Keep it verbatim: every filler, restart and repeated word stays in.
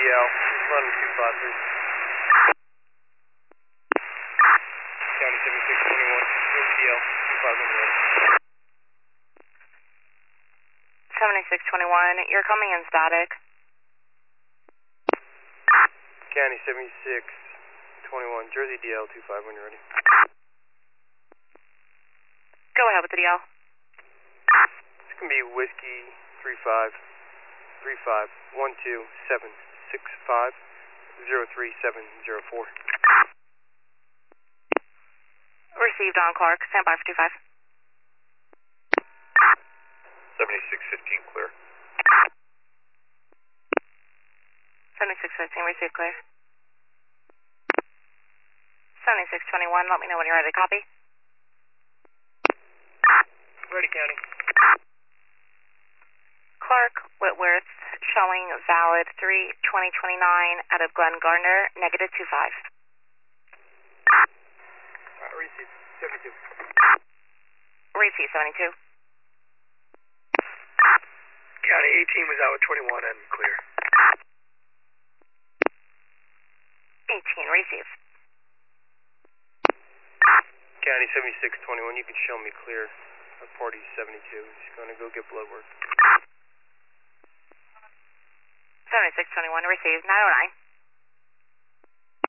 L, eleven two five, please. County seventy-six twenty-one, Jersey D L, two five when you're ready. seventy-six twenty-one, you're coming in static. County seventy-six twenty-one, Jersey D L, two five when you're ready. Go ahead with the D L. It's going to be Whiskey three five three five one two seven six five zero three seven zero four. Received on Clark, stand by for two five. seventy-six fifteen, clear. seventy-six fifteen, received clear. seventy-six twenty-one, let me know when you're ready to copy. Ready, County. Clark Whitworth, showing valid three twenty twenty-nine out of Glen Gardner, negative two five. Uh, receive, seventy-two. Receive seventy-two. County eighteen was out with twenty-one and clear. eighteen, receive. County seventy-six twenty-one, you can show me clear. Our party seventy-two, he's going to go get blood work. seventy-six twenty-one, received, nine oh nine.